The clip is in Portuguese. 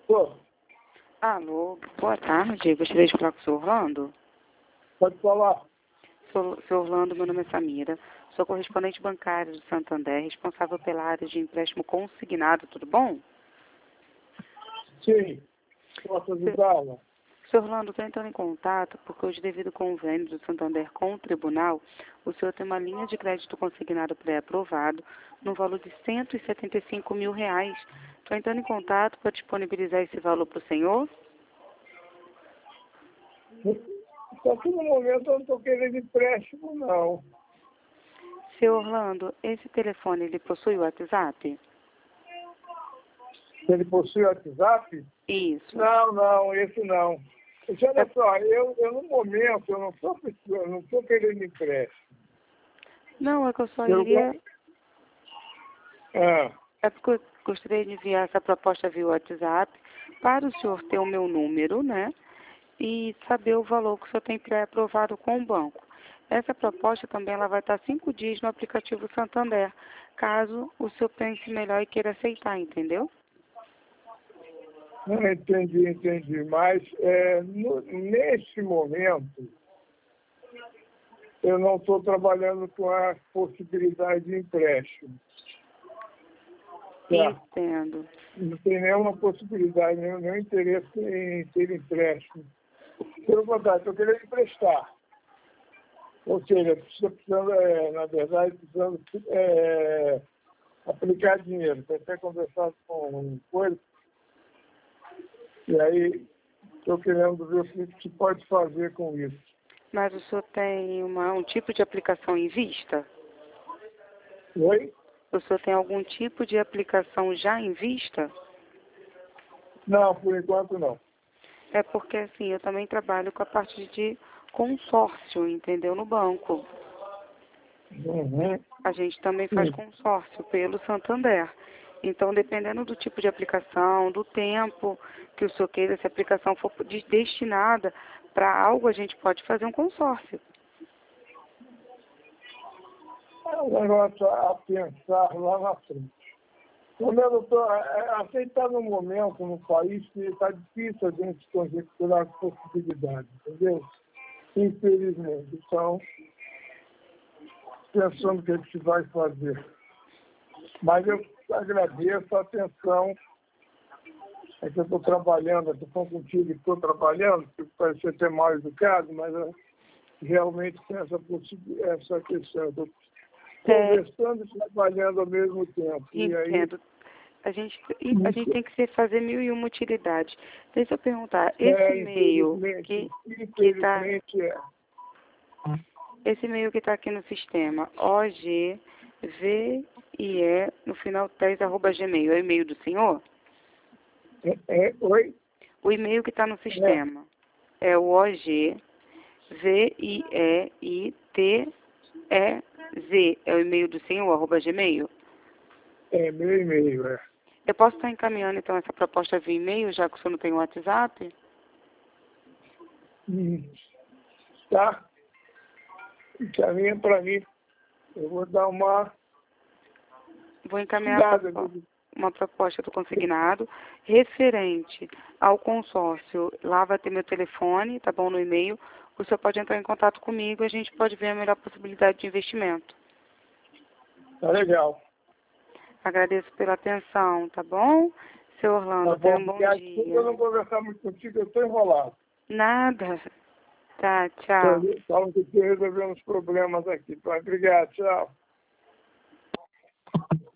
Pô, Alô, boa tarde. Gostaria de falar com o senhor Orlando. pode falar. Senhor Orlando, meu nome é Samira. Sou correspondente bancário do Santander, responsável pela área de empréstimo consignado, tudo bom? Sim, posso ajudá-la? Senhor Orlando, estou entrando em contato porque hoje, devido ao convênio do Santander com o tribunal, o senhor tem uma linha de crédito consignado pré-aprovado no valor de R$ 175 mil. Estou entrando em contato para disponibilizar esse valor para o senhor. Só que no momento eu não estou querendo empréstimo, não. Senhor Orlando, esse telefone, ele possui o WhatsApp? Ele possui WhatsApp? Isso. Não, esse não. Deixa olha só, eu no momento eu não estou precisando, não estou querendo empréstimo. Não, é que eu só Eu iria... Ah, É porque eu gostaria de enviar essa proposta via WhatsApp para o senhor ter o meu número, né? E saber o valor que o senhor tem pré-aprovado com o banco. Essa proposta também ela vai estar 5 dias no aplicativo Santander, caso o senhor pense melhor e queira aceitar, entendeu? não entendi. Mas nesse momento eu não estou trabalhando com a possibilidade de empréstimo. Tá? Entendo. Não tem nenhuma possibilidade, nenhum interesse em ter empréstimo. Pelo contrário, estou querendo emprestar. Ou seja, precisando, na verdade, precisando aplicar dinheiro. Estou até conversando com um coisa, e aí estou querendo ver o que se pode fazer com isso. Mas o senhor tem um tipo de aplicação em vista? Oi? O senhor tem algum tipo de aplicação já em vista? Não, por enquanto não. É porque, assim, eu também trabalho com a parte de consórcio, entendeu? No banco. Uhum. A gente também faz Sim. consórcio pelo Santander. Então, dependendo do tipo de aplicação, do tempo que o senhor queira, se a aplicação for destinada para algo, a gente pode fazer um consórcio. É um negócio a pensar lá na frente. Meu doutor, aceitar no momento, no país, que está difícil a gente conjecturar as possibilidades, entendeu? Infelizmente. Então, pensando o que a gente vai fazer. Mas eu agradeço a atenção. É que eu estou trabalhando, estou falando contigo que estou trabalhando, que parece ser mal educado, mas eu realmente tem essa questão. Estou conversando e trabalhando ao mesmo tempo. Entendo. A gente tem que fazer mil e uma utilidades. Deixa eu perguntar, esse e-mail que está aqui no sistema, OGVIE, no final 10, @gmail, é o e-mail do senhor? Oi? O e-mail que está no sistema é o OGVIEITEZ, é o e-mail do senhor, @gmail? É meu e-mail, Eu posso estar encaminhando, então, essa proposta via e-mail, já que o senhor não tem o WhatsApp? Tá? Encaminha para mim. Eu vou dar uma... Vou encaminhar uma proposta do consignado referente ao consórcio. Lá vai ter meu telefone, tá bom, no e-mail. O senhor pode entrar em contato comigo e a gente pode ver a melhor possibilidade de investimento. Tá legal. Agradeço pela atenção, tá bom? Seu Orlando, tenha um bom dia. Desculpa eu não conversar muito contigo, eu estou enrolado. Nada. Tá, tchau. Falam que resolvemos problemas aqui. Obrigado, tchau.